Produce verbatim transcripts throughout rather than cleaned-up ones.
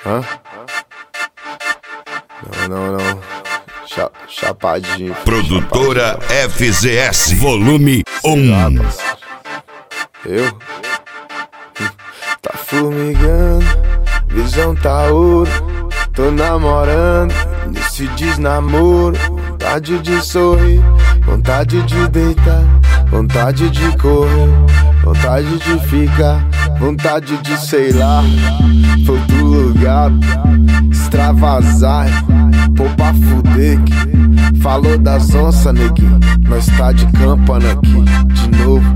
Hã? Não, não, não. Cha chapadinho. Produtora chapadinho. F Z S, volume um. Eu? Tá formigando, visão tá ouro. Tô namorando, nesse desnamoro. Vontade de sorrir, vontade de deitar, vontade de correr, vontade de ficar, vontade de sei lá. Foi pro lugar, extravasar, pô pra fuder que falou das onças, neguinho. Nós tá de campana aqui, de novo.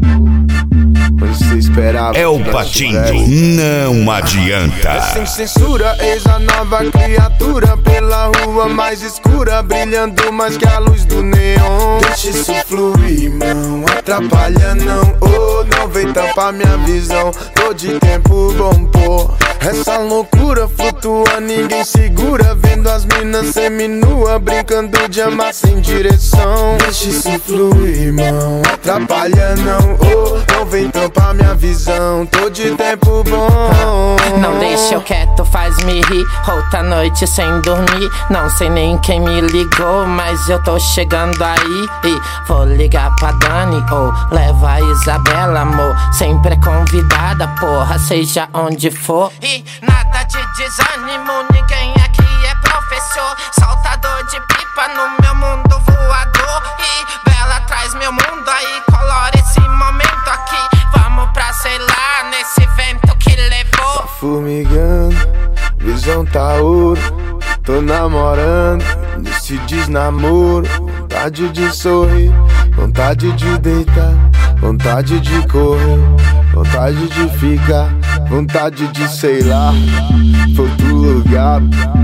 Mas você esperava. É o Patinho, não adianta. É sem censura, eis a nova criatura. Pela rua mais escura, brilhando mais que a luz do neon. Deixa isso fluir, não atrapalha não. Oh, não vem tampar minha visão. Tô de tempo bom, pô. Essa loucura flutua, ninguém segura. Vendo as minas seminua, brincando de amar sem direção. Deixa isso fluir, não atrapalha não. Oh, não vem tampar minha visão. Tô de tempo bom. Não deixa eu quieto, faz-me rir. Outra noite sem dormir. Não sei nem quem me ligou, mas eu tô chegando aí. E vou ligar pra Dani ou leva a Isabela, amor. Sempre é convidada, porra, seja onde for. E nada de desânimo, ninguém aqui é professor. Soltador de pipa no meu mundo voador. E Bela traz meu mundo aí, colora esse momento aqui. Vamos pra, sei lá, nesse vento que levou. Tá formigando, visão tá ouro. Tô namorando, nesse desnamoro. Vontade de sorrir, vontade de deitar, vontade de correr, vontade de ficar, vontade de sei lá. Foi pro lugar,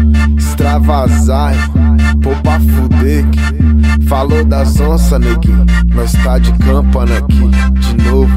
extravasar, pô pra fuder que falou das onças, neguinho. Nós tá de campana aqui, de novo.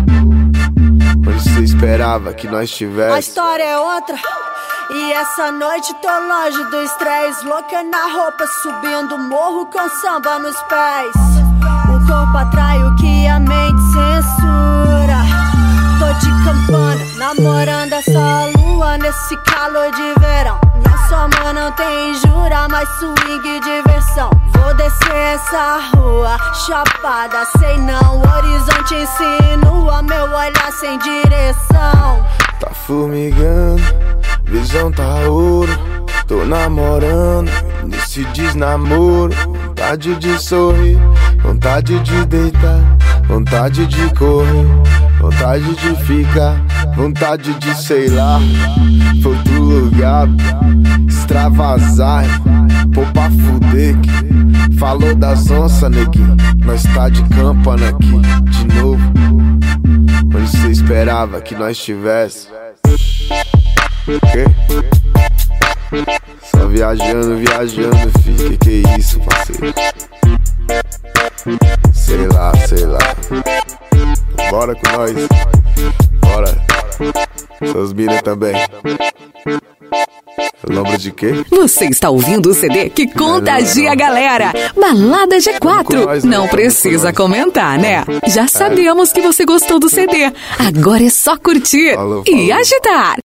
Mas você esperava que nós tivesse. A história é outra. E essa noite tô longe do estresse. Louca na roupa, subindo morro com samba nos pés. O corpo atrai o que a mente censura. Tô de campana, namorando essa lua nesse calor de verão. Nosso amor não tem jura, mas swing e diversão. Vou descer essa rua, chapada, sei não. Horizonte insinua, meu olhar sem direção. Tá formigando, visão tá ouro. Tô namorando, nesse desnamoro. Vontade de sorrir, vontade de deitar, vontade de correr, vontade de ficar, vontade de sei lá. Foi pro lugar, extravasar, pô pra fuder que falou das onças, neguinho. Nós tá de campana aqui, de novo. Mas você esperava que nós tivesse. Que? Só viajando, viajando, fi. Que que é isso, parceiro? Sei lá, sei lá. Bora com nós. Bora. Seus mina também. Lembra de quê? Você está ouvindo o C D que contagia a galera. Balada G quatro. Nós, não precisa comentar, né? Já sabemos que você gostou do C D. Agora é só curtir falou, e falou. agitar.